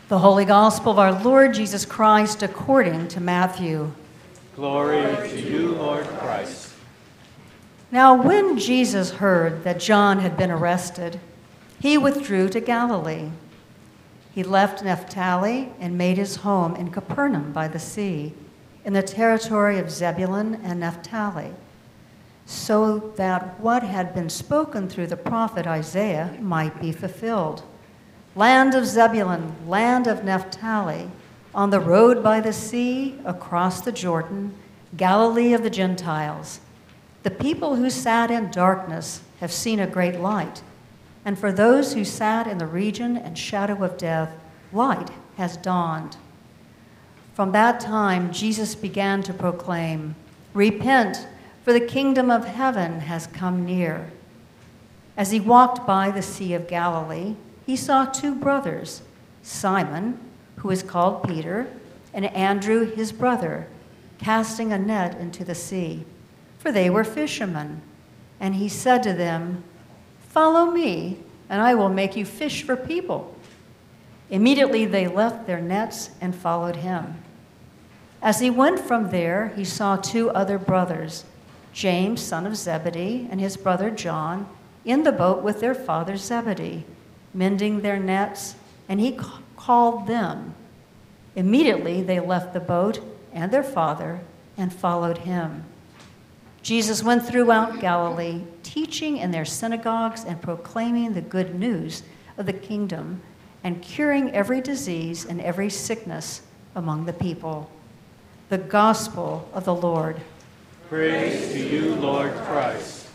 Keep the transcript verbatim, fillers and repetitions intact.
The Holy Gospel of our Lord Jesus Christ according to Matthew. Glory to you, Lord Christ. Now when Jesus heard that John had been arrested, he withdrew to Galilee. He left Naphtali and made his home in Capernaum by the sea, in the territory of Zebulun and Naphtali, so that what had been spoken through the prophet Isaiah might be fulfilled. Land of Zebulun, land of Naphtali, on the road by the sea, across the Jordan, Galilee of the Gentiles. The people who sat in darkness have seen a great light, and for those who sat in the region and shadow of death, light has dawned. From that time, Jesus began to proclaim, "Repent, for the kingdom of heaven has come near." As he walked by the Sea of Galilee, he saw two brothers, Simon, who is called Peter, and Andrew, his brother, casting a net into the sea, for they were fishermen. And he said to them, "Follow me, and I will make you fish for people." Immediately they left their nets and followed him. As he went from there, he saw two other brothers, James, son of Zebedee, and his brother John, in the boat with their father Zebedee, mending their nets, and he ca- called them. Immediately they left the boat and their father and followed him. Jesus went throughout Galilee, teaching in their synagogues and proclaiming the good news of the kingdom and curing every disease and every sickness among the people. The gospel of the Lord. Praise to you, Lord Christ.